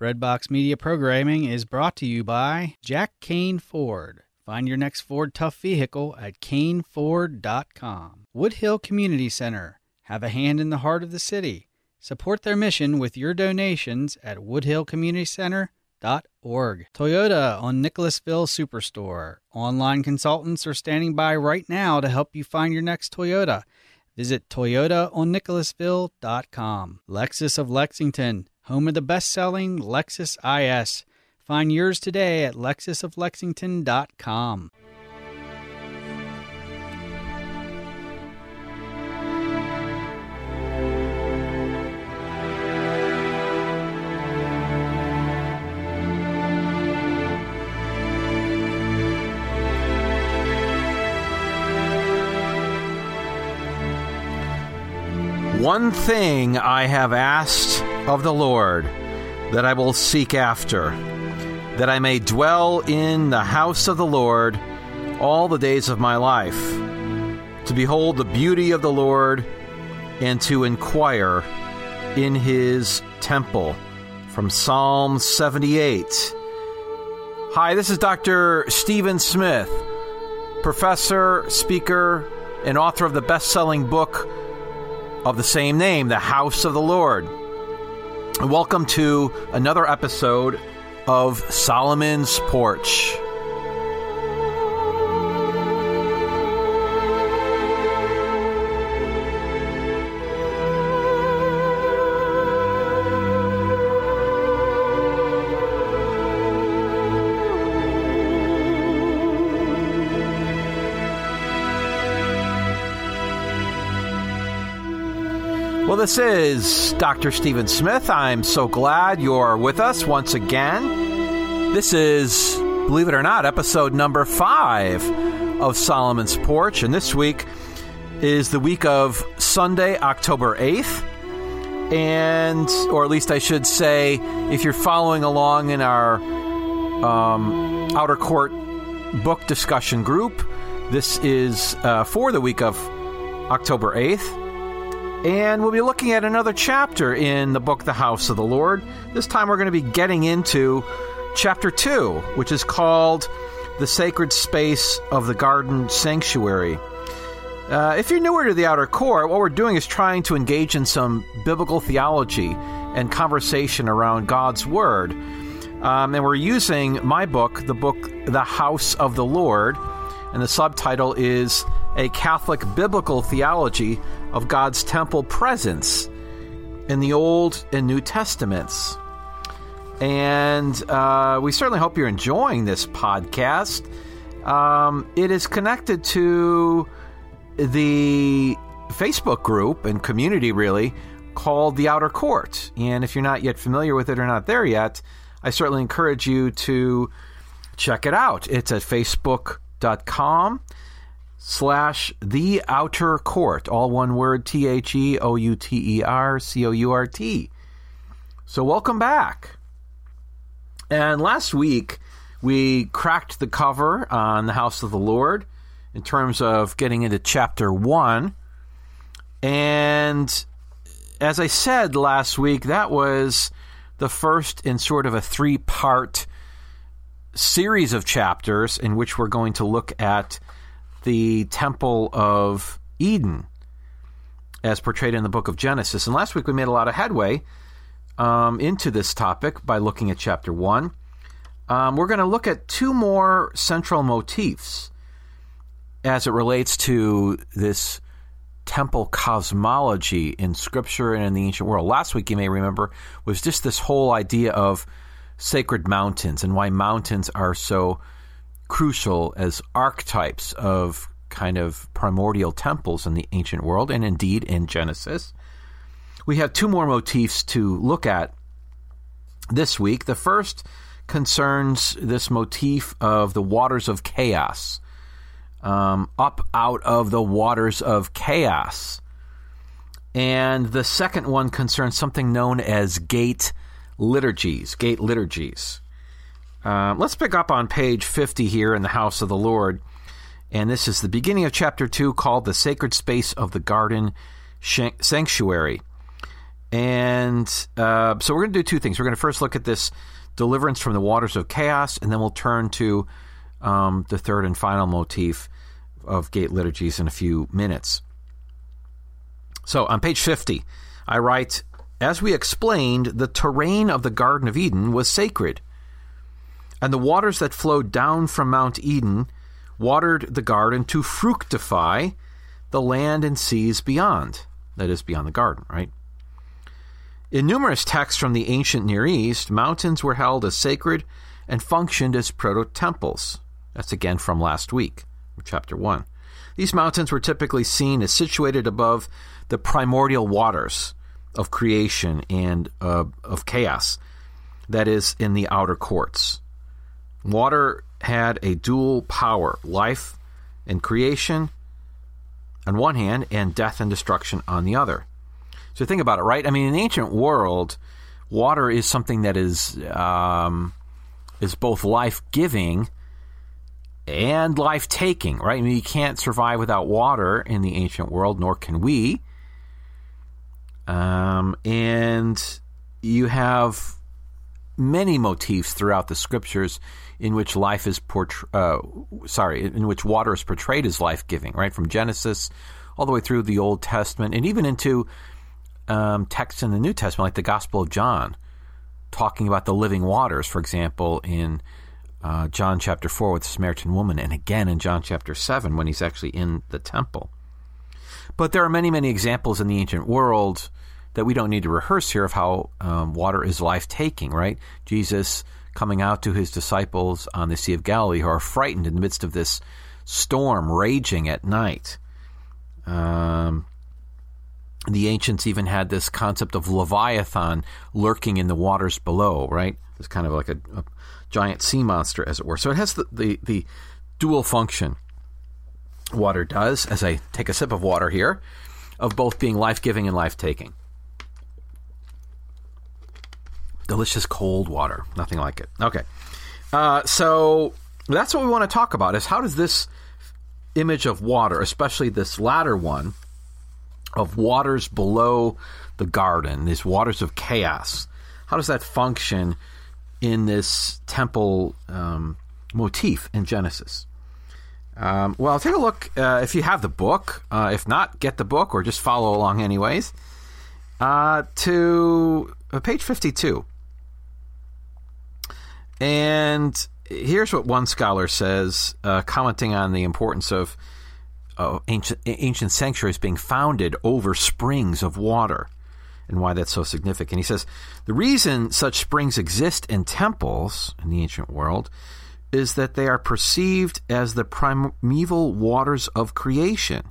Breadbox Media programming is brought to you by Jack Kane Ford. Find your next Ford Tough vehicle at caneford.com. Woodhill Community Center. Have a hand in the heart of the city. Support their mission with your donations at woodhillcommunitycenter.org. Toyota on Nicholasville Superstore. Online consultants are standing by right now to help you find your next Toyota. Visit toyotaonnicholasville.com. Lexus of Lexington, home of the best-selling Lexus IS. Find yours today at lexusoflexington.com. One thing I have asked of the Lord, that I will seek after, that I may dwell in the house of the Lord all the days of my life, to behold the beauty of the Lord and to inquire in his temple. From Psalm 78. Hi, this is Dr. Stephen Smith, professor, speaker, and author of the best-selling book of the same name, The House of the Lord. Welcome to another episode of Solomon's Porch. Well, this is Dr. Stephen Smith. I'm so glad you're with us once again. This is, believe it or not, episode number 5 of Solomon's Porch. And this week is the week of Sunday, October 8th. And, or at least I should say, if you're following along in our Outer Court book discussion group, this is for the week of October 8th. And we'll be looking at another chapter in the book, The House of the Lord. This time we're going to be getting into chapter 2, which is called The Sacred Space of the Garden Sanctuary. If you're newer to the Outer Court, what we're doing is trying to engage in some biblical theology and conversation around God's Word. And we're using my book, The House of the Lord, and the subtitle is A Catholic Biblical Theology of God's Temple Presence in the Old and New Testaments. And we certainly hope you're enjoying this podcast. It is connected to the Facebook group and community, really, called The Outer Court. And if you're not yet familiar with it or not there yet, I certainly encourage you to check it out. It's at facebook.com/The Outer Court, all one word, TheOuterCourt. So welcome back. And last week, we cracked the cover on the House of the Lord in terms of getting into chapter 1. And as I said last week, that was the first in sort of a 3-part series of chapters in which we're going to look at the Temple of Eden as portrayed in the book of Genesis. And last week we made a lot of headway into this topic by looking at chapter 1. We're going to look at 2 more central motifs as it relates to this temple cosmology in Scripture and in the ancient world. Last week, you may remember, was just this whole idea of sacred mountains and why mountains are so crucial as archetypes of kind of primordial temples in the ancient world, and indeed in Genesis. We have 2 more motifs to look at this week. The first concerns this motif of the waters of chaos, up out of the waters of chaos. And the second one concerns something known as gate liturgies. Let's pick up on page 50 here in the House of the Lord. And this is the beginning of chapter 2, called The Sacred Space of the Garden Sanctuary. And so we're going to do two things. We're going to first look at this deliverance from the waters of chaos, and then we'll turn to the third and final motif of gate liturgies in a few minutes. So on page 50, I write, as we explained, the terrain of the Garden of Eden was sacred, and the waters that flowed down from Mount Eden watered the garden to fructify the land and seas beyond. That is, beyond the garden, right? In numerous texts from the ancient Near East, mountains were held as sacred and functioned as proto-temples. That's again from last week, chapter 1. These mountains were typically seen as situated above the primordial waters of creation and of chaos, that is, in the outer courts. Water had a dual power, life and creation on one hand, and death and destruction on the other. So think about it, right? I mean, in the ancient world, water is something that is both life-giving and life-taking, right? I mean, you can't survive without water in the ancient world, nor can we. And you have many motifs throughout the scriptures in which life is in which water is portrayed as life-giving, right? From Genesis all the way through the Old Testament, and even into texts in the New Testament, like the Gospel of John, talking about the living waters, for example, in John chapter 4 with the Samaritan woman, and again in John chapter 7 when he's actually in the temple. But there are many, many examples in the ancient world that we don't need to rehearse here of how water is life-taking, right? Jesus coming out to his disciples on the Sea of Galilee who are frightened in the midst of this storm raging at night. The ancients even had this concept of Leviathan lurking in the waters below, right? It's kind of like a giant sea monster, as it were. So it has the dual function water does, as I take a sip of water here, of both being life-giving and life-taking. Delicious cold water. Nothing like it. Okay. So that's what we want to talk about, is how does this image of water, especially this latter one, of waters below the garden, these waters of chaos, how does that function in this temple motif in Genesis? Well, take a look if you have the book. If not, get the book or just follow along anyways. To page 52. And here's what one scholar says, commenting on the importance of ancient sanctuaries being founded over springs of water and why that's so significant. He says, the reason such springs exist in temples in the ancient world is that they are perceived as the primeval waters of creation.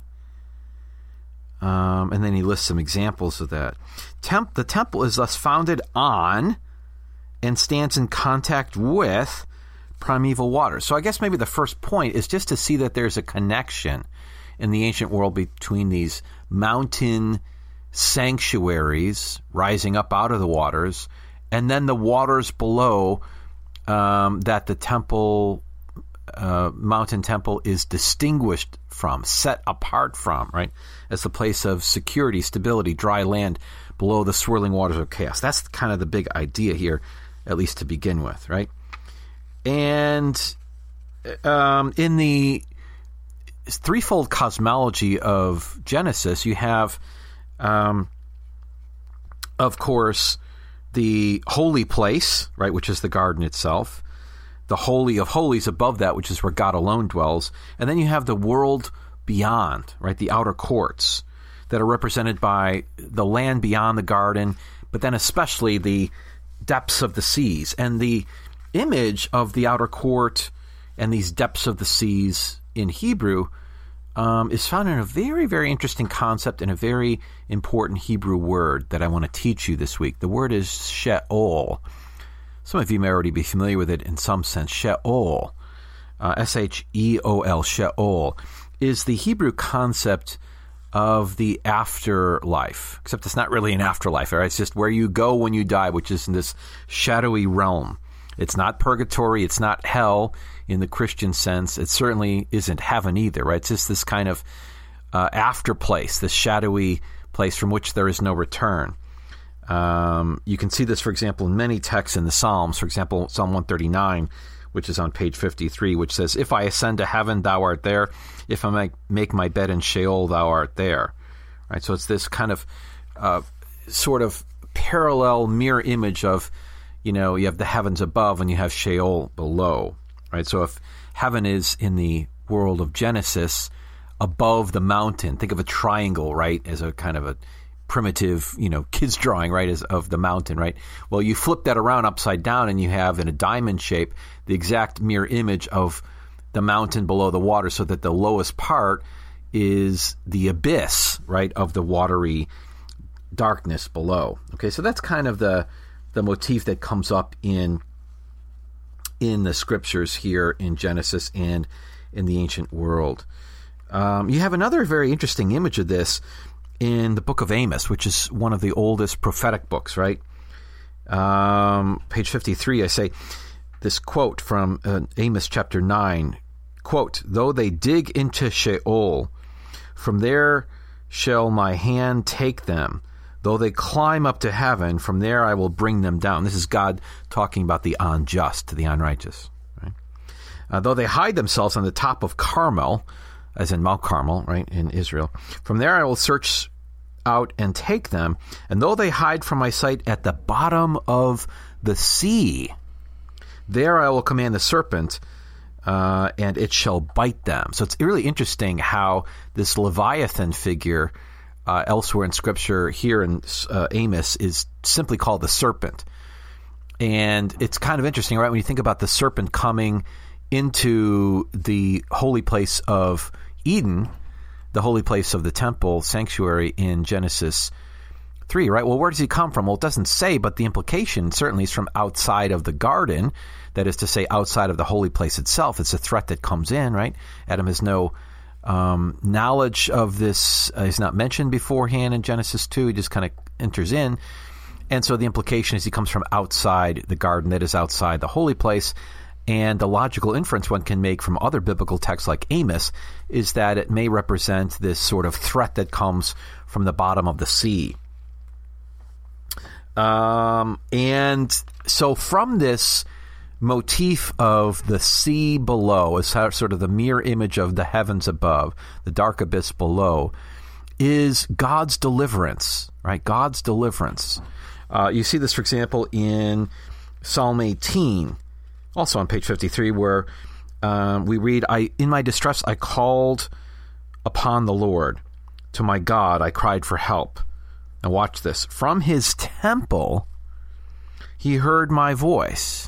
And then he lists some examples of that. The temple is thus founded on and stands in contact with primeval waters. So I guess maybe the first point is just to see that there's a connection in the ancient world between these mountain sanctuaries rising up out of the waters and then the waters below that the temple, mountain temple, is distinguished from, set apart from, right, as the place of security, stability, dry land below the swirling waters of chaos. That's kind of the big idea here, at least to begin with, right? And in the threefold cosmology of Genesis, you have, of course, the holy place, right, which is the garden itself, the Holy of Holies above that, which is where God alone dwells, and then you have the world beyond, right, the outer courts that are represented by the land beyond the garden, but then especially the depths of the seas. And the image of the outer court and these depths of the seas in Hebrew is found in a very, very interesting concept and a very important Hebrew word that I want to teach you this week. The word is Sheol. Some of you may already be familiar with it in some sense. Sheol, S-H-E-O-L, Sheol, is the Hebrew concept of the afterlife, except it's not really an afterlife, right? It's just where you go when you die, which is in this shadowy realm. It's not purgatory. It's not hell in the Christian sense. It certainly isn't heaven either, right? It's just this kind of after place, this shadowy place from which there is no return. You can see this, for example, in many texts in the Psalms. For example, Psalm 139, which is on page 53, which says, "If I ascend to heaven, thou art there. If I make my bed in Sheol, thou art there." Right. So it's this kind of sort of parallel mirror image of, you have the heavens above and you have Sheol below. Right. So if heaven is in the world of Genesis above the mountain, think of a triangle, right, as a kind of a primitive, kids drawing, right, as of the mountain, right? Well, you flip that around upside down and you have in a diamond shape the exact mirror image of the mountain below the water, so that the lowest part is the abyss, right, of the watery darkness below. Okay, so that's kind of the motif that comes up in the scriptures here in Genesis and in the ancient world. You have another very interesting image of this in the book of Amos, which is one of the oldest prophetic books, right? Page 53, I say this quote from Amos chapter 9, quote, "Though they dig into Sheol, from there shall my hand take them. Though they climb up to heaven, from there I will bring them down." This is God talking about the unjust, the unrighteous. Right? "Though they hide themselves on the top of Carmel," as in Mount Carmel, right, in Israel, "from there I will search out and take them. And though they hide from my sight at the bottom of the sea, there I will command the serpent, and it shall bite them." So it's really interesting how this Leviathan figure elsewhere in Scripture, here in Amos, is simply called the serpent. And it's kind of interesting, right, when you think about the serpent coming into the holy place of Eden, the holy place of the temple sanctuary in Genesis 3, right? Well, where does he come from? Well, it doesn't say, but the implication certainly is from outside of the garden. That is to say, outside of the holy place itself. It's a threat that comes in, right? Adam has no knowledge of this. He's not mentioned beforehand in Genesis 2. He just kind of enters in. And so the implication is he comes from outside the garden, that is outside the holy place. And the logical inference one can make from other biblical texts like Amos is that it may represent this sort of threat that comes from the bottom of the sea. And so from this motif of the sea below, as sort of the mirror image of the heavens above, the dark abyss below, is God's deliverance, right? God's deliverance. You see this, for example, in Psalm 18, also on page 53, where we read, "In my distress I called upon the Lord. To my God I cried for help." Now watch this. "From his temple he heard my voice,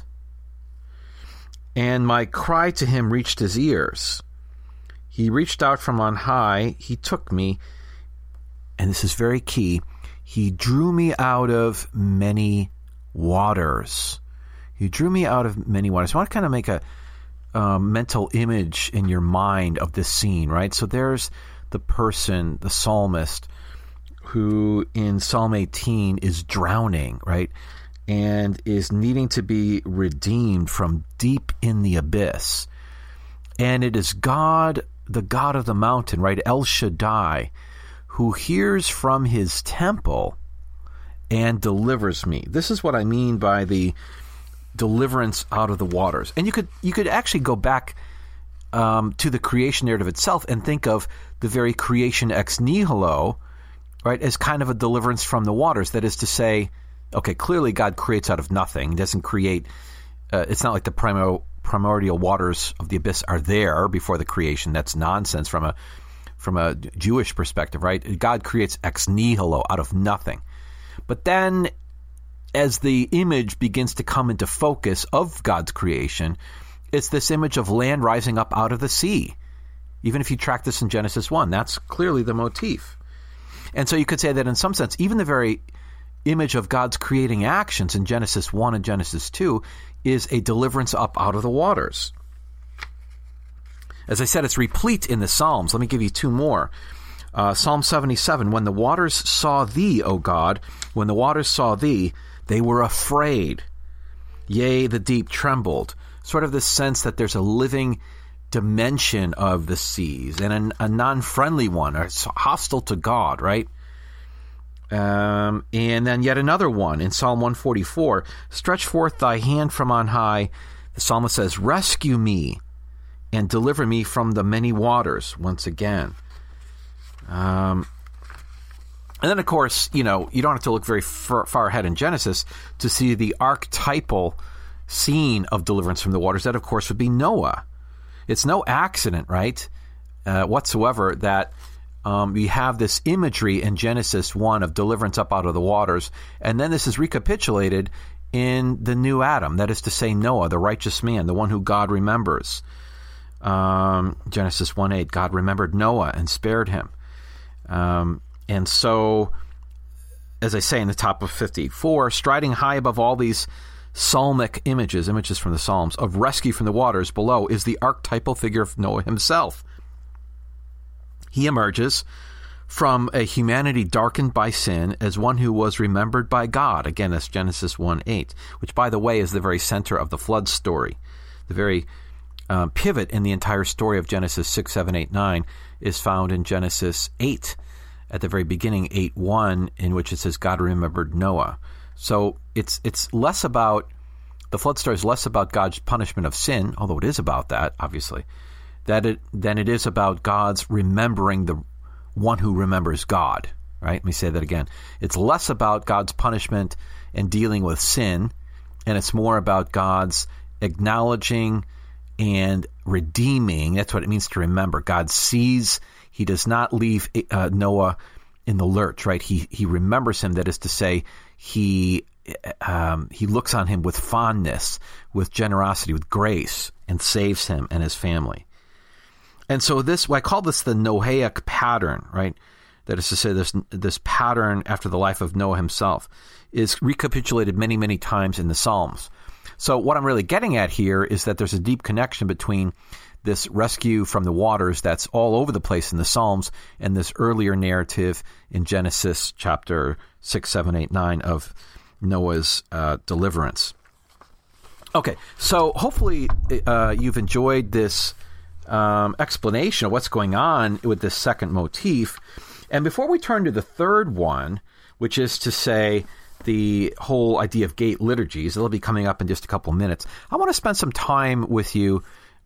and my cry to him reached his ears. He reached out from on high, he took me," and this is very key, "he drew me out of many waters." He drew me out of many waters. I want to kind of make a mental image in your mind of this scene, right? So there's the person, the psalmist, who in Psalm 18 is drowning, right? And is needing to be redeemed from deep in the abyss. And it is God, the God of the mountain, right? El Shaddai, who hears from his temple and delivers me. This is what I mean by the deliverance out of the waters. And you could actually go back to the creation narrative itself and think of the very creation ex nihilo, right, as kind of a deliverance from the waters. That is to say, okay, clearly God creates out of nothing. He doesn't create, it's not like the primordial waters of the abyss are there before the creation. That's nonsense from a Jewish perspective, right? God creates ex nihilo, out of nothing. But then as the image begins to come into focus of God's creation, it's this image of land rising up out of the sea. Even if you track this in Genesis 1, that's clearly the motif. And so you could say that in some sense, even the very image of God's creating actions in Genesis 1 and Genesis 2 is a deliverance up out of the waters. As I said, it's replete in the Psalms. Let me give you two more. Psalm 77, "When the waters saw thee, O God, when the waters saw thee, they were afraid. Yea, the deep trembled." Sort of this sense that there's a living dimension of the seas and a non-friendly one, or hostile to God, right? And then yet another one in Psalm 144, stretch forth thy hand from on high. The psalmist says, rescue me and deliver me from the many waters once again. And then, of course, you don't have to look very far ahead in Genesis to see the archetypal scene of deliverance from the waters. That, of course, would be Noah. It's no accident, right, whatsoever, that we have this imagery in Genesis 1 of deliverance up out of the waters, and then this is recapitulated in the new Adam, that is to say Noah, the righteous man, the one who God remembers. Genesis 1:8, God remembered Noah and spared him. And so, as I say in the top of 54, striding high above all these psalmic images from the Psalms, of rescue from the waters below, is the archetypal figure of Noah himself. He emerges from a humanity darkened by sin as one who was remembered by God. Again, that's Genesis 1:8, which, by the way, is the very center of the flood story. The very pivot in the entire story of Genesis 6, 7, 8, 9 is found in Genesis 8, at the very beginning, 8:1, in which it says God remembered Noah. So it's less about, the flood story is less about God's punishment of sin, although it is about that, obviously, than it is about God's remembering the one who remembers God, right? Let me say that again. It's less about God's punishment and dealing with sin, and it's more about God's acknowledging and redeeming. That's what it means to remember. God sees. He does not leave Noah in the lurch, right? He remembers him. That is to say, he looks on him with fondness, with generosity, with grace, and saves him and his family. And so I call this the Noahic pattern, right? That is to say, this pattern after the life of Noah himself is recapitulated many, many times in the Psalms. So what I'm really getting at here is that there's a deep connection between this rescue from the waters that's all over the place in the Psalms and this earlier narrative in Genesis chapter 6, 7, 8, 9 of Noah's deliverance. Okay, so hopefully you've enjoyed this explanation of what's going on with this second motif. And before we turn to the third one, which is to say the whole idea of gate liturgies, it'll be coming up in just a couple of minutes, I want to spend some time with you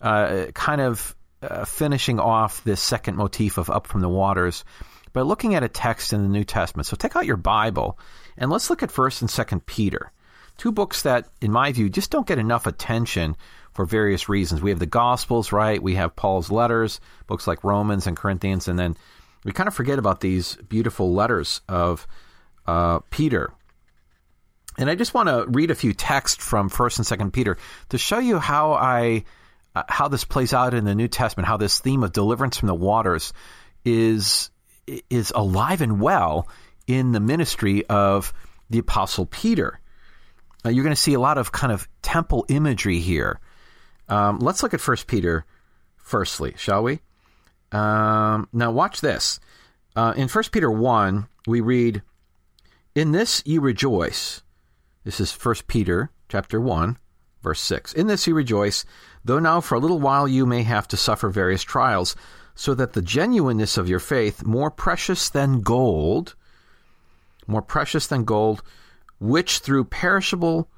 finishing off this second motif of up from the waters by looking at a text in the New Testament. So take out your Bible and let's look at 1st and 2nd Peter, two books that, in my view, just don't get enough attention for various reasons. We have the Gospels, right? We have Paul's letters, books like Romans and Corinthians, and then we kind of forget about these beautiful letters of Peter. And I just want to read a few texts from 1st and 2nd Peter to show you how this plays out in the New Testament, how this theme of deliverance from the waters is alive and well in the ministry of the Apostle Peter. You're going to see a lot of kind of temple imagery here. Let's look at 1 Peter firstly, shall we? Now watch this. In 1 Peter 1, we read, "In this you rejoice." This is 1 Peter chapter 1, verse 6. "In this you rejoice, though now for a little while you may have to suffer various trials, so that the genuineness of your faith, more precious than gold, which though perishable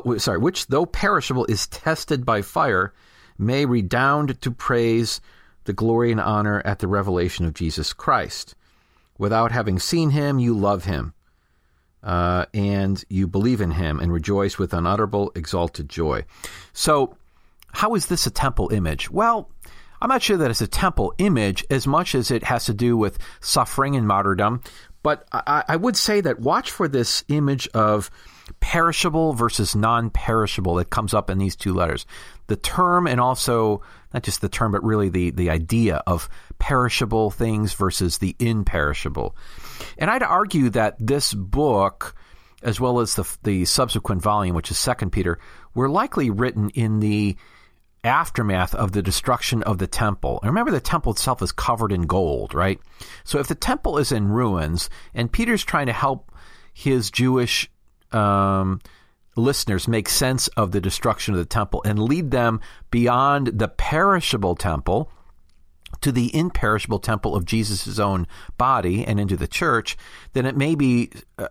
is tested by fire, may redound to praise, the glory and honor at the revelation of Jesus Christ. Without having seen him, you love him, and you believe in him and rejoice with unutterable, exalted joy." So how is this a temple image? Well, I'm not sure that it's a temple image as much as it has to do with suffering and martyrdom. But I would say that watch for this image of perishable versus non-perishable that comes up in these two letters. The term, and also not just the term, but really the idea of perishable things versus the imperishable. And I'd argue that this book, as well as the subsequent volume, which is 2 Peter, were likely written in the aftermath of the destruction of the temple. And remember, the temple itself is covered in gold, right? So if the temple is in ruins, and Peter's trying to help his Jewish listeners make sense of the destruction of the temple and lead them beyond the perishable temple, to the imperishable temple of Jesus' own body and into the church, then it may be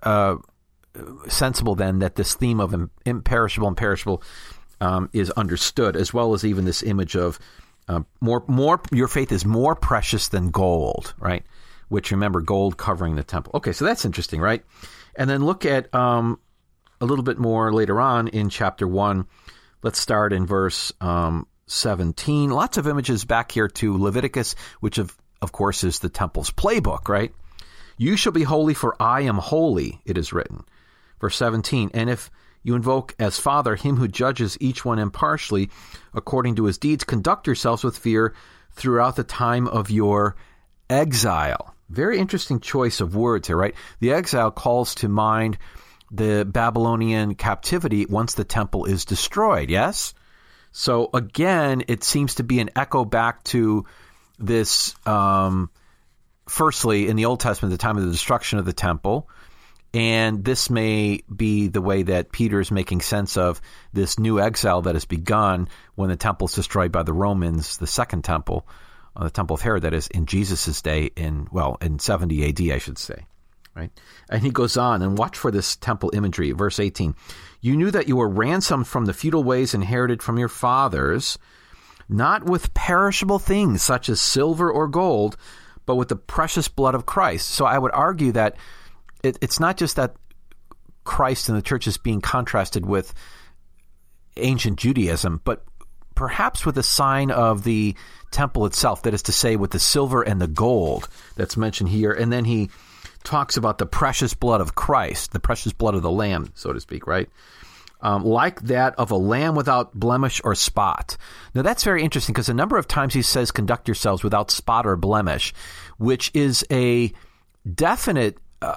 sensible then that this theme of imperishable and perishable is understood, as well as even this image of more. Your faith is more precious than gold, right? Which, remember, gold covering the temple. Okay, so that's interesting, right? And then look at a little bit more later on in chapter 1. Let's start in verse 17. Lots of images back here to Leviticus, which of course is the temple's playbook, right? You shall be holy, for I am holy, it is written. Verse 17, and if you invoke as Father him who judges each one impartially according to his deeds, conduct yourselves with fear throughout the time of your exile. Very interesting choice of words here, right? The exile calls to mind the Babylonian captivity once the temple is destroyed, yes? So again, it seems to be an echo back to this, firstly, in the Old Testament, the time of the destruction of the temple. And this may be the way that Peter is making sense of this new exile that has begun when the temple is destroyed by the Romans, the second temple, the temple of Herod, that is in Jesus' day, in 70 AD, I should say. Right? And he goes on, and watch for this temple imagery. Verse 18, you knew that you were ransomed from the futile ways inherited from your fathers, not with perishable things such as silver or gold, but with the precious blood of Christ. So I would argue that it's not just that Christ and the church is being contrasted with ancient Judaism, but perhaps with a sign of the temple itself, that is to say, with the silver and the gold that's mentioned here. And then he talks about the precious blood of Christ, the precious blood of the Lamb, so to speak, right? Like that of a lamb without blemish or spot. Now, that's very interesting because a number of times he says, conduct yourselves without spot or blemish, which is a definite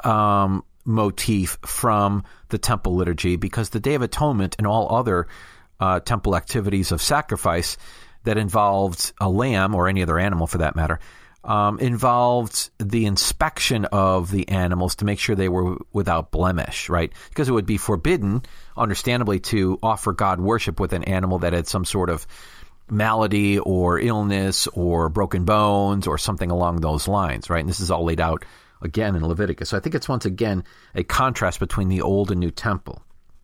motif from the temple liturgy, because the Day of Atonement and all other temple activities of sacrifice that involved a lamb, or any other animal for that matter, involved the inspection of the animals to make sure they were without blemish, right? Because it would be forbidden, understandably, to offer God worship with an animal that had some sort of malady or illness or broken bones or something along those lines, right? And this is all laid out again in Leviticus. So I think it's once again a contrast between the old and new temple.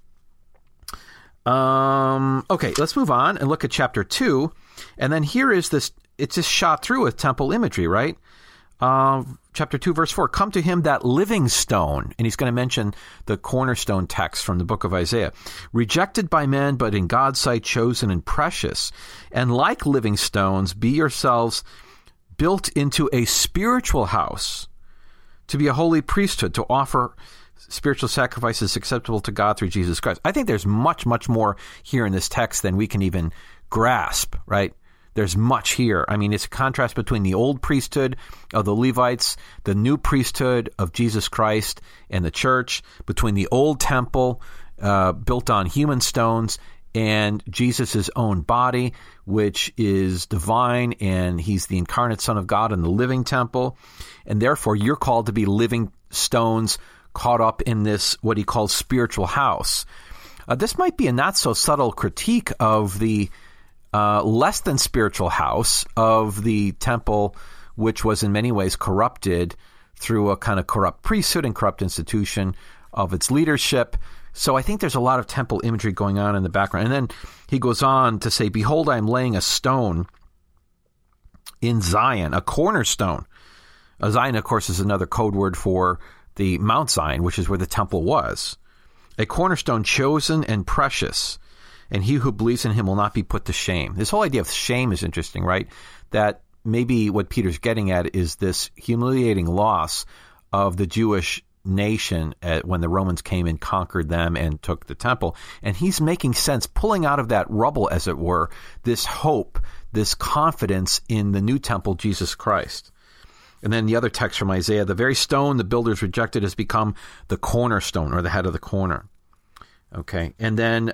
Okay, let's move on and look at chapter 2. And then here is this, it's just shot through with temple imagery, right? Chapter 2, verse 4, come to him that living stone. And he's going to mention the cornerstone text from the book of Isaiah. Rejected by men, but in God's sight chosen and precious. And like living stones, be yourselves built into a spiritual house, to be a holy priesthood, to offer spiritual sacrifices acceptable to God through Jesus Christ. I think there's much, much more here in this text than we can even grasp, right? There's much here. I mean, it's a contrast between the old priesthood of the Levites, the new priesthood of Jesus Christ and the church, between the old temple built on human stones and Jesus' own body, which is divine, and he's the incarnate Son of God in the living temple. And therefore, you're called to be living stones caught up in this, what he calls spiritual house. This might be a not so subtle critique of the less than spiritual house of the temple, which was in many ways corrupted through a kind of corrupt priesthood and corrupt institution of its leadership. So I think there's a lot of temple imagery going on in the background. And then he goes on to say, behold, I am laying a stone in Zion, a cornerstone. Zion, of course, is another code word for the Mount Zion, which is where the temple was. A cornerstone chosen and precious, and he who believes in him will not be put to shame. This whole idea of shame is interesting, right? That maybe what Peter's getting at is this humiliating loss of the Jewish nation when the Romans came and conquered them and took the temple. And he's making sense, pulling out of that rubble, as it were, this hope, this confidence in the new temple, Jesus Christ. And then the other text from Isaiah, the very stone the builders rejected has become the cornerstone, or the head of the corner. Okay, and then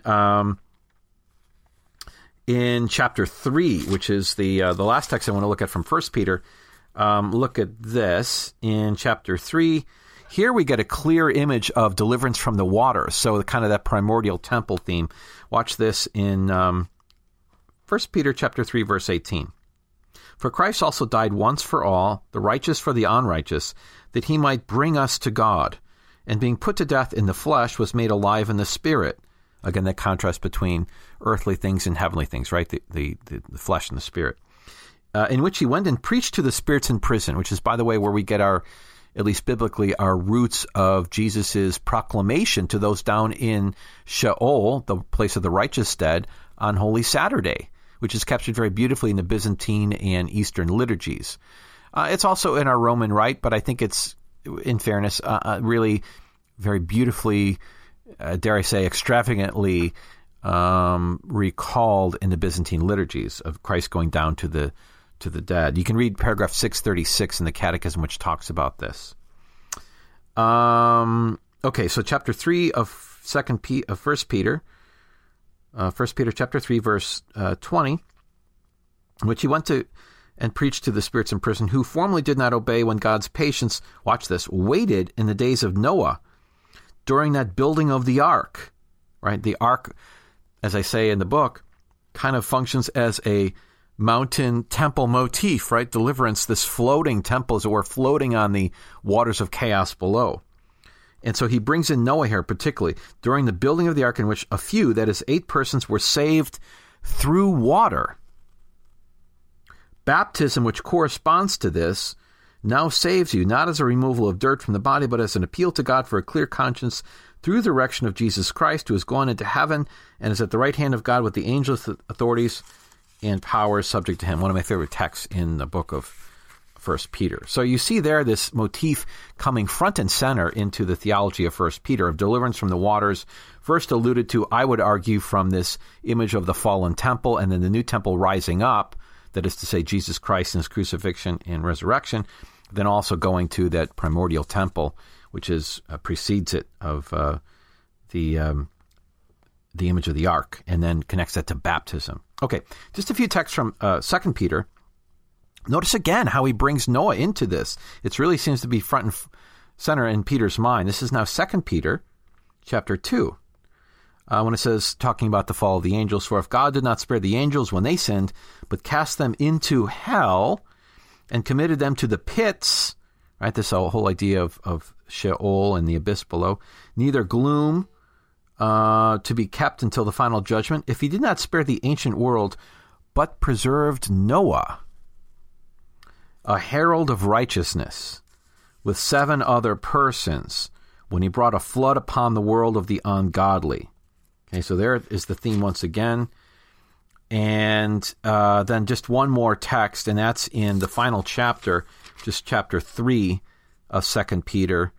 in chapter 3, which is the last text I want to look at from 1 Peter, look at this. In chapter 3, here we get a clear image of deliverance from the waters, so kind of that primordial temple theme. Watch this in 1 Peter chapter 3, verse 18. For Christ also died once for all, the righteous for the unrighteous, that he might bring us to God. And being put to death in the flesh, was made alive in the spirit. Again, that contrast between earthly things and heavenly things, right? The flesh and the spirit. In which he went and preached to the spirits in prison, which is, by the way, where we get our, at least biblically, our roots of Jesus's proclamation to those down in Sheol, the place of the righteous dead, on Holy Saturday, which is captured very beautifully in the Byzantine and Eastern liturgies. It's also in our Roman Rite, but I think it's, in fairness, really very beautifully, dare I say, extravagantly recalled in the Byzantine liturgies of Christ going down to the dead. You can read paragraph 636 in the Catechism, which talks about this. Okay, so chapter 3 of 1 Peter, chapter 3, verse 20, in which he went to and preached to the spirits in prison, who formerly did not obey when God's patience, watch this, waited in the days of Noah, during that building of the ark, right? The ark, as I say in the book, kind of functions as a mountain temple motif, right? Deliverance, this floating temple, as it were, floating on the waters of chaos below. And so he brings in Noah here particularly, during the building of the ark, in which a few, that is 8 persons, were saved through water. Baptism, which corresponds to this, now saves you, not as a removal of dirt from the body, but as an appeal to God for a clear conscience through the direction of Jesus Christ, who has gone into heaven and is at the right hand of God with the angels, authorities, and powers subject to him. One of my favorite texts in the book of 1 Peter. So you see there this motif coming front and center into the theology of 1 Peter, of deliverance from the waters, first alluded to, I would argue, from this image of the fallen temple, and then the new temple rising up, that is to say, Jesus Christ and his crucifixion and resurrection, then also going to that primordial temple, which is precedes it, of the image of the ark, and then connects that to baptism. Okay, just a few texts from 2 Peter. Notice again how he brings Noah into this. It really seems to be front and center in Peter's mind. This is now 2 Peter chapter 2. When it says, talking about the fall of the angels, for if God did not spare the angels when they sinned, but cast them into hell and committed them to the pits, right? This whole idea of Sheol and the abyss below, neither gloom to be kept until the final judgment. If he did not spare the ancient world, but preserved Noah, a herald of righteousness, with 7 other persons, when he brought a flood upon the world of the ungodly. Okay, so there is the theme once again. And then just one more text, and that's in the final chapter, just chapter 3 of 2 Peter,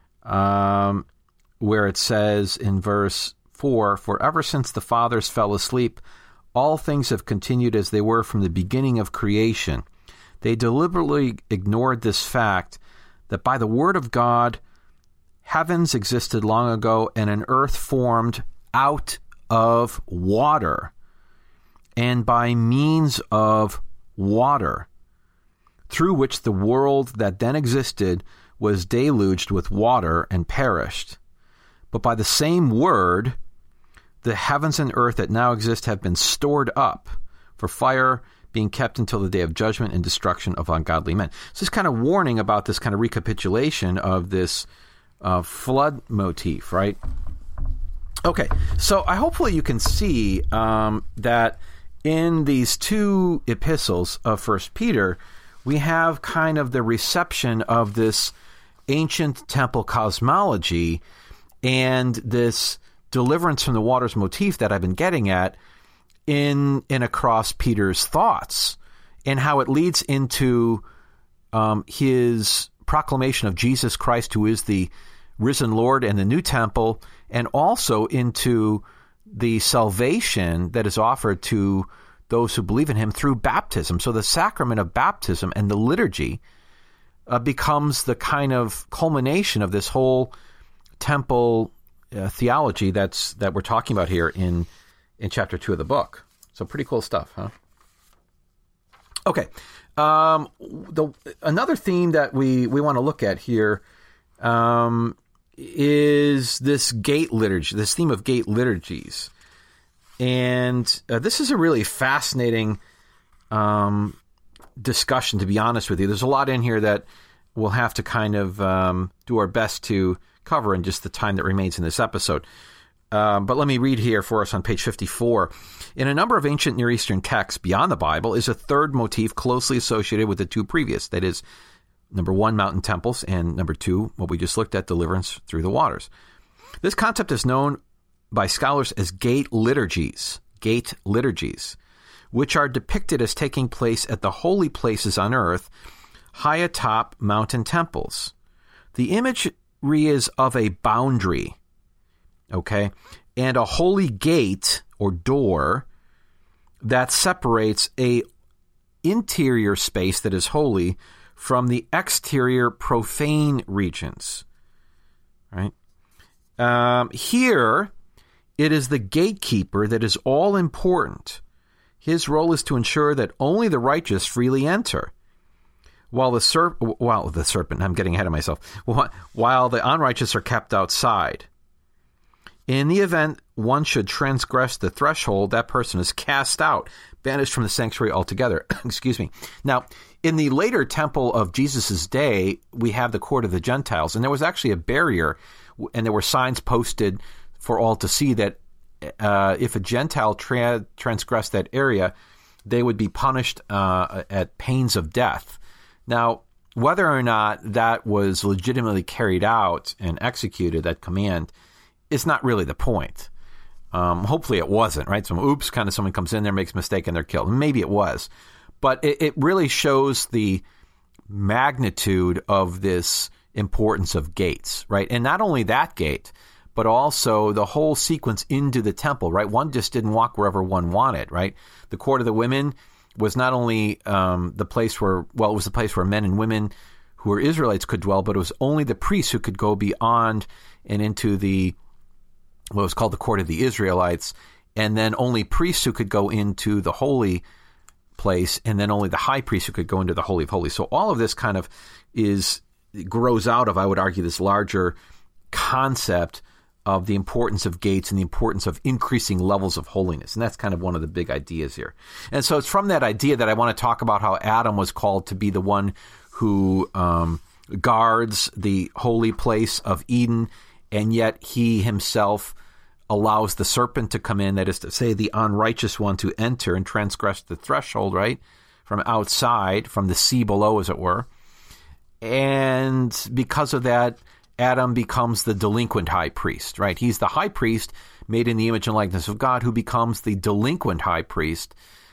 where it says in verse 4, for ever since the fathers fell asleep, all things have continued as they were from the beginning of creation. They deliberately ignored this fact that by the word of God, heavens existed long ago, and an earth formed out of water, and by means of water, through which the world that then existed was deluged with water and perished. But by the same word, the heavens and earth that now exist have been stored up for fire, being kept until the day of judgment and destruction of ungodly men. So this kind of warning about this kind of recapitulation of this flood motif, right? Okay, so hopefully you can see that in these 2 epistles of 1 Peter, we have kind of the reception of this ancient temple cosmology and this deliverance from the waters motif that I've been getting at in across Peter's thoughts, and how it leads into his proclamation of Jesus Christ, who is the risen Lord, and the new temple, and also into the salvation that is offered to those who believe in him through baptism. So the sacrament of baptism and the liturgy becomes the kind of culmination of this whole temple theology that we're talking about here in chapter 2 of the book. So pretty cool stuff, huh? Okay. Another theme that we want to look at here is this gate liturgy, this theme of gate liturgies. And this is a really fascinating discussion, to be honest with you. There's a lot in here that we'll have to kind of do our best to cover in just the time that remains in this episode. But let me read here for us on page 54. In a number of ancient Near Eastern texts beyond the Bible is a third motif closely associated with the two previous. That is, number one, mountain temples, and number two, what we just looked at, deliverance through the waters. This concept is known by scholars as gate liturgies, which are depicted as taking place at the holy places on earth, high atop mountain temples. The imagery is of a boundary, okay, and a holy gate or door that separates a interior space that is holy from the exterior profane regions, right? Here, it is the gatekeeper that is all important. His role is to ensure that only the righteous freely enter, while the serpent, I'm getting ahead of myself, while the unrighteous are kept outside. In the event one should transgress the threshold, that person is cast out, banished from the sanctuary altogether. Excuse me. Now, in the later temple of Jesus' day, we have the court of the Gentiles, and there was actually a barrier, and there were signs posted for all to see that if a Gentile transgressed that area, they would be punished at pains of death. Now, whether or not that was legitimately carried out and executed, that command, is not really the point. Hopefully it wasn't, right? Someone comes in there, makes a mistake, and they're killed. Maybe it was. But it really shows the magnitude of this importance of gates, right? And not only that gate, but also the whole sequence into the temple, right? One just didn't walk wherever one wanted, right? The court of the women was not only the place where, well, it was the place where men and women who were Israelites could dwell, but it was only the priests who could go beyond and into the, what was called the court of the Israelites, and then only priests who could go into the holy place, and then only the high priest who could go into the Holy of Holies. So all of this kind of grows out of, I would argue, this larger concept of the importance of gates and the importance of increasing levels of holiness. And that's kind of one of the big ideas here. And so it's from that idea that I want to talk about how Adam was called to be the one who guards the holy place of Eden, and yet he himself allows the serpent to come in, that is to say, the unrighteous one to enter and transgress the threshold, right, from outside, from the sea below, as it were. And because of that, Adam becomes the delinquent high priest, right? He's the high priest made in the image and likeness of God who becomes the delinquent high priest,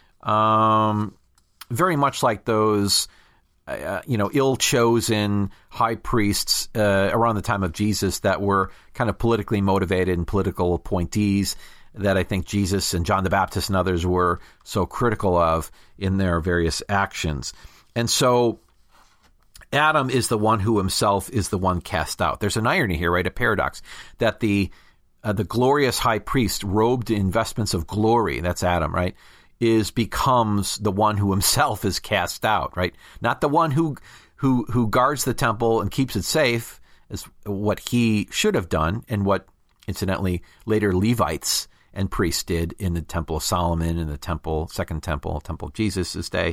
very much like those ill-chosen high priests around the time of Jesus that were kind of politically motivated and political appointees that I think Jesus and John the Baptist and others were so critical of in their various actions. And so Adam is the one who himself is the one cast out. There's an irony here, right? A paradox, that the glorious high priest, robed in vestments of glory, that's Adam, right, becomes the one who himself is cast out, right? Not the one who guards the temple and keeps it safe, is what he should have done, and what, incidentally, later Levites and priests did in the Temple of Solomon and the Second Temple of Jesus' day,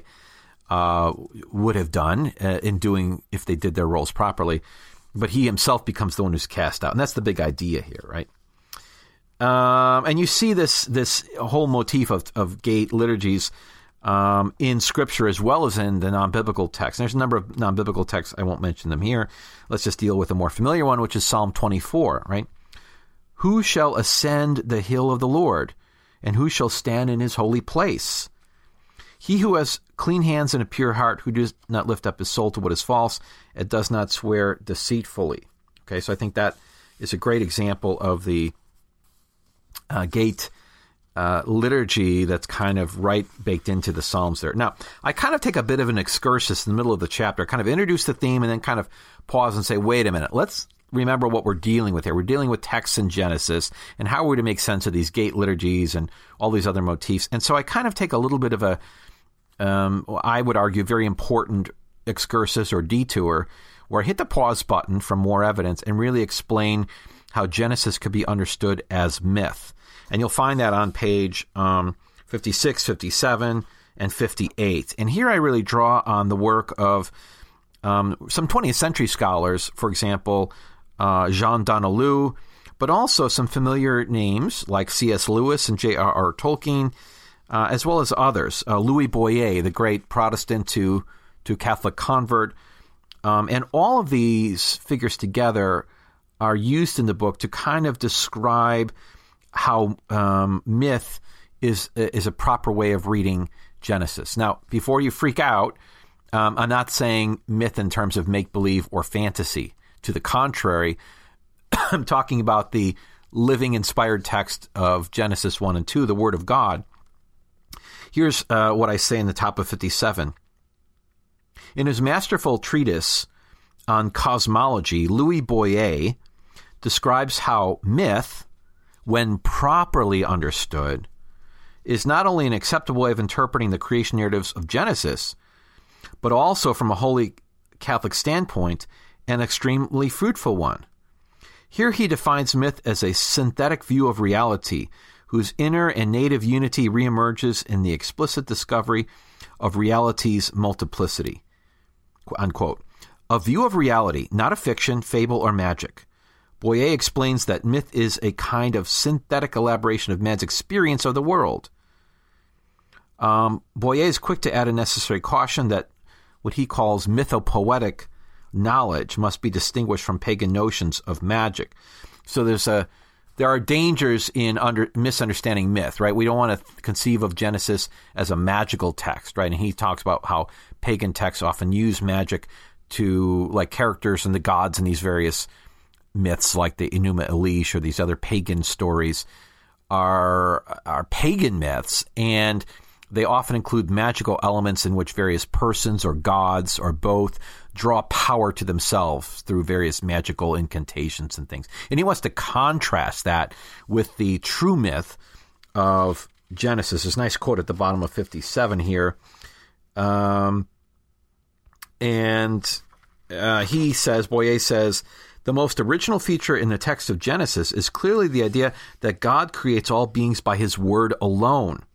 would have done in doing, if they did their roles properly. But he himself becomes the one who's cast out. And that's the big idea here, right? And you see this whole motif of gate liturgies in Scripture as well as in the non-biblical texts. There's a number of non-biblical texts. I won't mention them here. Let's just deal with a more familiar one, which is Psalm 24, right? Who shall ascend the hill of the Lord, and who shall stand in his holy place? He who has clean hands and a pure heart, who does not lift up his soul to what is false, and does not swear deceitfully. Okay, so I think that is a great example of the gate liturgy that's kind of right baked into the Psalms there. Now, I kind of take a bit of an excursus in the middle of the chapter, kind of introduce the theme, and then kind of pause and say, wait a minute, let's remember what we're dealing with here. We're dealing with texts in Genesis, and how are we to make sense of these gate liturgies and all these other motifs. And so I kind of take a little bit of a I would argue, very important excursus or detour, where I hit the pause button for more evidence and really explain how Genesis could be understood as myth. And you'll find that on page 56, 57, and 58. And here I really draw on the work of some 20th century scholars, for example, Jean Donnelly, but also some familiar names like C.S. Lewis and J.R.R. Tolkien, as well as others. Louis Boyer, the great Protestant to Catholic convert. And all of these figures together are used in the book to kind of describe how myth is a proper way of reading Genesis. Now, before you freak out, I'm not saying myth in terms of make-believe or fantasy. To the contrary, I'm talking about the living, inspired text of Genesis 1 and 2, the Word of God. Here's what I say in the top of 57. In his masterful treatise on cosmology, Louis Boyer describes how myth, when properly understood, is not only an acceptable way of interpreting the creation narratives of Genesis, but also from a Holy Catholic standpoint, an extremely fruitful one. Here he defines myth as a synthetic view of reality, whose inner and native unity reemerges in the explicit discovery of reality's multiplicity. Unquote. A view of reality, not a fiction, fable, or magic. Boyer explains that myth is a kind of synthetic elaboration of man's experience of the world. Boyer is quick to add a necessary caution that what he calls mythopoetic knowledge must be distinguished from pagan notions of magic. So there are dangers in misunderstanding myth, right? We don't want to conceive of Genesis as a magical text, right? And he talks about how pagan texts often use magic to, like, characters and the gods in these various myths, like the Enuma Elish or these other pagan stories, are pagan myths, and they often include magical elements in which various persons or gods or both draw power to themselves through various magical incantations and things. And he wants to contrast that with the true myth of Genesis. There's a nice quote at the bottom of 57 here. He says, Boyer says, the most original feature in the text of Genesis is clearly the idea that God creates all beings by his word alone.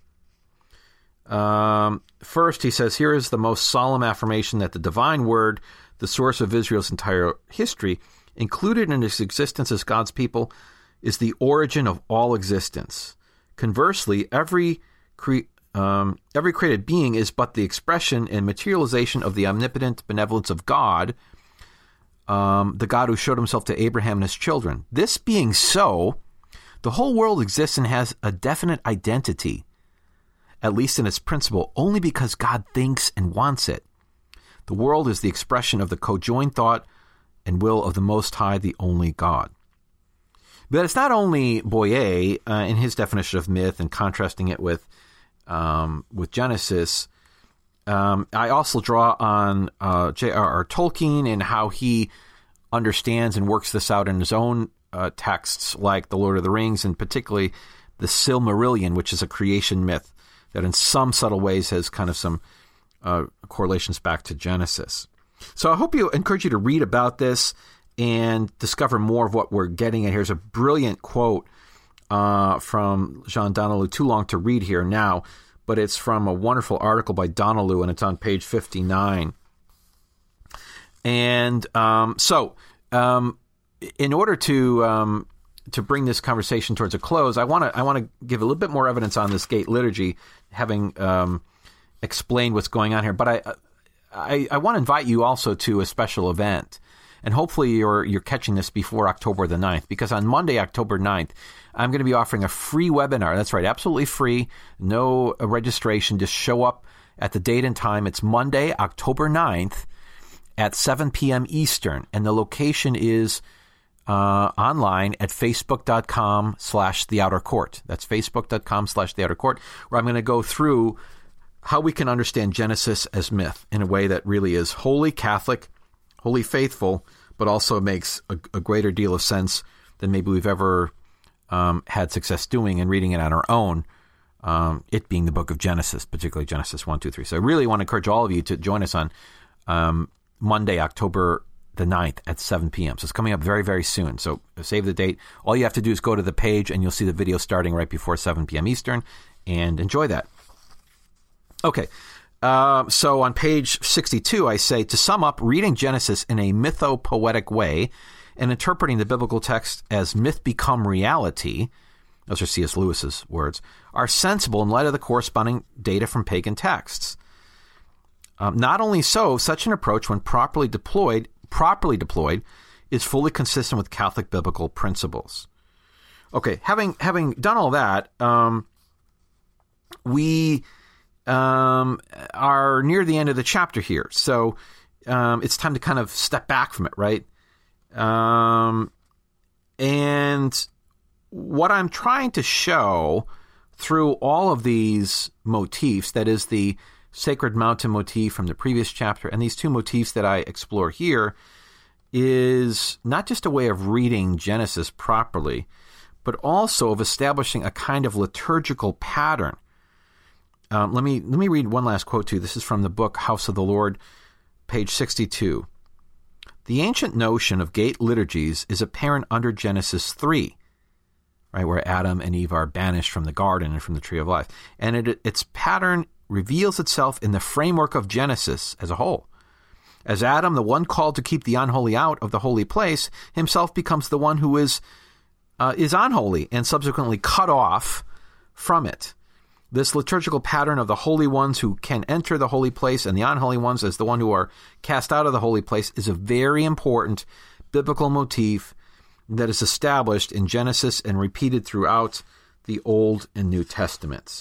First, he says, here is the most solemn affirmation that the divine word, the source of Israel's entire history, included in its existence as God's people, is the origin of all existence. Conversely, every created being is but the expression and materialization of the omnipotent benevolence of God, the God who showed himself to Abraham and his children. This being so, the whole world exists and has a definite identity, at least in its principle, only because God thinks and wants it. The world is the expression of the co-joined thought and will of the Most High, the only God. But it's not only Boyer in his definition of myth and contrasting it with Genesis. I also draw on J.R.R. Tolkien and how he understands and works this out in his own texts, like The Lord of the Rings, and particularly the Silmarillion, which is a creation myth that in some subtle ways has kind of some correlations back to Genesis. So I encourage you to read about this and discover more of what we're getting at. Here's a brilliant quote from Jean Donnelly, too long to read here now, but it's from a wonderful article by Donnelly, and it's on page 59. And in order to bring this conversation towards a close, I want to give a little bit more evidence on this gate liturgy, having explained what's going on here. But I want to invite you also to a special event, and hopefully you're catching this before October the 9th, because on Monday, October 9th, I'm going to be offering a free webinar. That's right, absolutely free, no registration. Just show up at the date and time. It's Monday, October 9th at 7 p.m. Eastern, and the location is online at facebook.com/theoutercourt. That's facebook.com/theoutercourt, where I'm going to go through how we can understand Genesis as myth in a way that really is wholly Catholic, wholly faithful, but also makes a greater deal of sense than maybe we've ever had success doing and reading it on our own, it being the book of Genesis, particularly Genesis 1, 2, 3. So I really want to encourage all of you to join us on Monday, October the 9th at 7 p.m. So it's coming up very, very soon. So save the date. All you have to do is go to the page and you'll see the video starting right before 7 p.m. Eastern, and enjoy that. Okay. So on page 62, I say, to sum up, reading Genesis in a mythopoetic way and interpreting the biblical text as myth become reality, those are C.S. Lewis's words, are sensible in light of the corresponding data from pagan texts. Not only so, such an approach, when properly deployed, is fully consistent with Catholic biblical principles. Okay, having done all that, we are near the end of the chapter here, so it's time to kind of step back from it, right? And what I'm trying to show through all of these motifs, that is the Sacred Mountain motif from the previous chapter and these two motifs that I explore here, is not just a way of reading Genesis properly, but also of establishing a kind of liturgical pattern. Let me read one last quote to you. This is from the book House of the Lord, page 62. The ancient notion of gate liturgies is apparent under Genesis 3, right, where Adam and Eve are banished from the garden and from the tree of life. And its pattern reveals itself in the framework of Genesis as a whole. As Adam, the one called to keep the unholy out of the holy place, himself becomes the one who is unholy and subsequently cut off from it. This liturgical pattern of the holy ones who can enter the holy place and the unholy ones as the one who are cast out of the holy place is a very important biblical motif that is established in Genesis and repeated throughout the Old and New Testaments.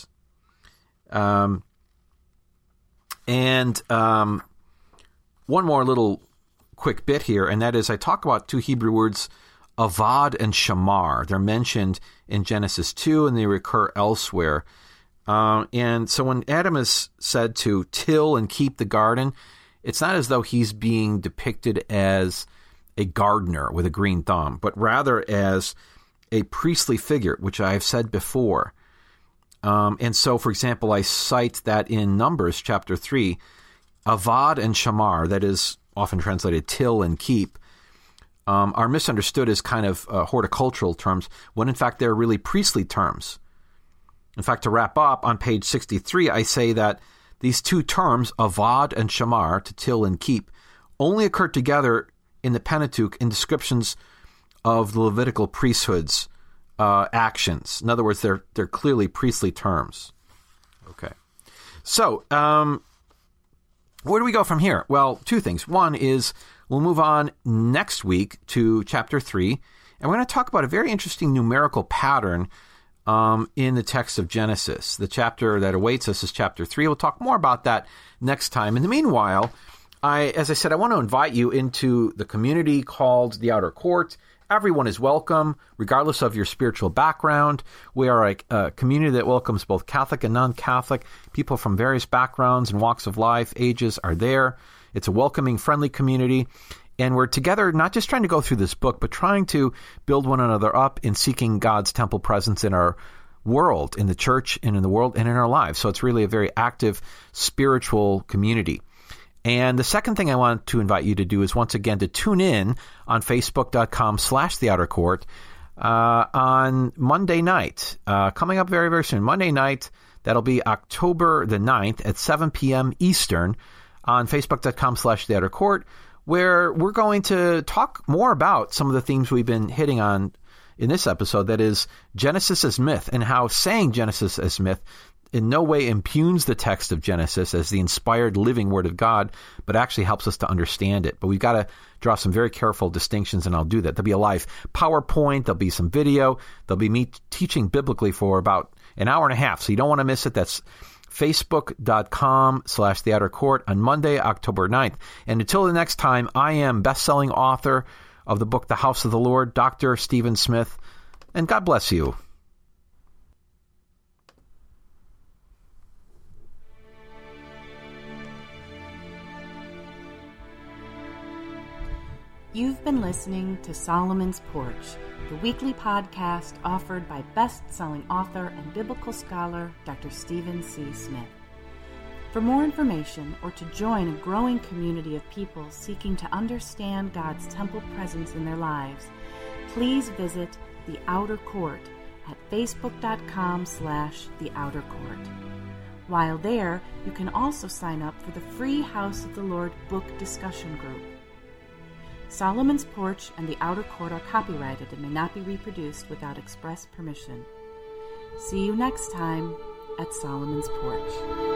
One more little quick bit here, and that is I talk about two Hebrew words, avad and shamar. They're mentioned in Genesis 2, and they recur elsewhere. And so when Adam is said to till and keep the garden, it's not as though he's being depicted as a gardener with a green thumb, but rather as a priestly figure, which I have said before. And so, for example, I cite that in Numbers chapter 3, avad and shamar, that is often translated till and keep, are misunderstood as kind of horticultural terms, when in fact they're really priestly terms. In fact, to wrap up, on page 63, I say that these two terms, avad and shamar, to till and keep, only occur together in the Pentateuch in descriptions of the Levitical priesthood's actions. In other words, they're clearly priestly terms. Okay. So, where do we go from here? Well, two things. One is we'll move on next week to chapter 3, and we're going to talk about a very interesting numerical pattern in the text of Genesis. The chapter that awaits us is chapter 3. We'll talk more about that next time. In the meanwhile, as I said, I want to invite you into the community called The Outer Court. Everyone is welcome, regardless of your spiritual background. We are a community that welcomes both Catholic and non-Catholic. People from various backgrounds and walks of life, ages are there. It's a welcoming, friendly community. And we're together not just trying to go through this book, but trying to build one another up in seeking God's temple presence in our world, in the church and in the world and in our lives. So it's really a very active spiritual community. And the second thing I want to invite you to do is once again to tune in on Facebook.com/TheOuterCourt on Monday night, coming up very, very soon. Monday night, that'll be October the 9th at 7 p.m. Eastern on Facebook.com/TheOuterCourt, where we're going to talk more about some of the themes we've been hitting on in this episode, that is Genesis as myth, and how saying Genesis as myth in no way impugns the text of Genesis as the inspired living Word of God, but actually helps us to understand it. But we've got to draw some very careful distinctions, and I'll do that. There'll be a live PowerPoint, there'll be some video, there'll be me teaching biblically for about an hour and a half, so you don't want to miss it. That's Facebook.com/TheOuterCourt on Monday, October 9th. And until the next time, I am best-selling author of the book The House of the Lord, Dr. Stephen Smith, and God bless you. You've been listening to Solomon's Porch, the weekly podcast offered by best-selling author and biblical scholar Dr. Stephen C. Smith. For more information or to join a growing community of people seeking to understand God's temple presence in their lives, please visit The Outer Court at facebook.com/TheOuterCourt. While there, you can also sign up for the free House of the Lord book discussion group. Solomon's Porch and the Outer Court are copyrighted and may not be reproduced without express permission. See you next time at Solomon's Porch.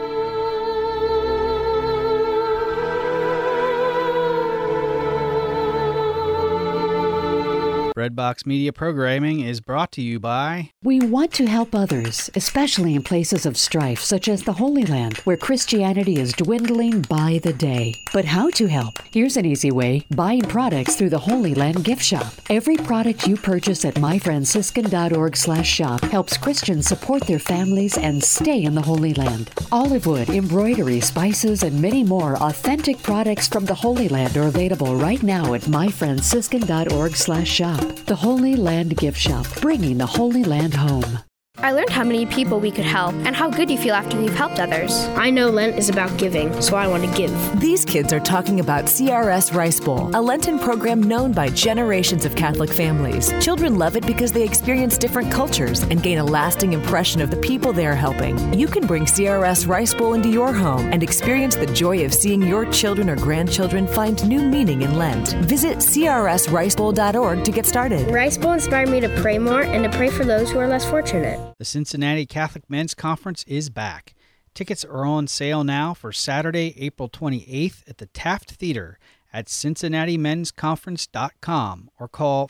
Breadbox Media programming is brought to you by... We want to help others, especially in places of strife, such as the Holy Land, where Christianity is dwindling by the day. But how to help? Here's an easy way: buying products through the Holy Land gift shop. Every product you purchase at myfranciscan.org/shop helps Christians support their families and stay in the Holy Land. Olive wood, embroidery, spices, and many more authentic products from the Holy Land are available right now at myfranciscan.org/shop. The Holy Land Gift Shop, bringing the Holy Land home. I learned how many people we could help and how good you feel after you've helped others. I know Lent is about giving, so I want to give. These kids are talking about CRS Rice Bowl, a Lenten program known by generations of Catholic families. Children love it because they experience different cultures and gain a lasting impression of the people they are helping. You can bring CRS Rice Bowl into your home and experience the joy of seeing your children or grandchildren find new meaning in Lent. Visit crsricebowl.org to get started. Rice Bowl inspired me to pray more and to pray for those who are less fortunate. The Cincinnati Catholic Men's Conference is back. Tickets are on sale now for Saturday, April 28th at the Taft Theater at CincinnatiMen'sConference.com or call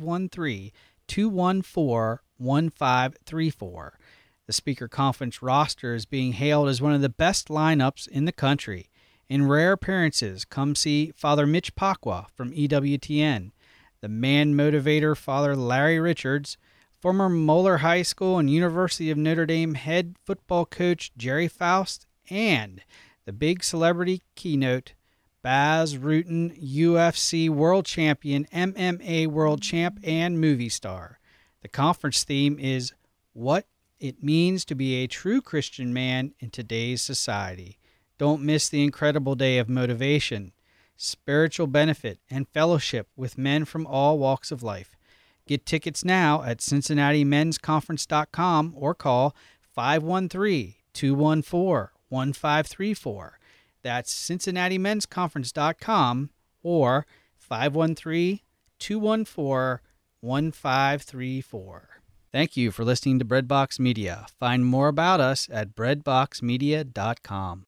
513-214-1534. The speaker conference roster is being hailed as one of the best lineups in the country. In rare appearances, come see Father Mitch Pacwa from EWTN, the man motivator Father Larry Richards, former Moeller High School and University of Notre Dame head football coach Jerry Faust, and the big celebrity keynote, Baz Rutten, UFC world champion, MMA world champ, and movie star. The conference theme is What It Means to Be a True Christian Man in Today's Society. Don't miss the incredible day of motivation, spiritual benefit, and fellowship with men from all walks of life. Get tickets now at CincinnatiMen'sConference.com or call 513-214-1534. That's CincinnatiMen'sConference.com or 513-214-1534. Thank you for listening to Breadbox Media. Find more about us at breadboxmedia.com.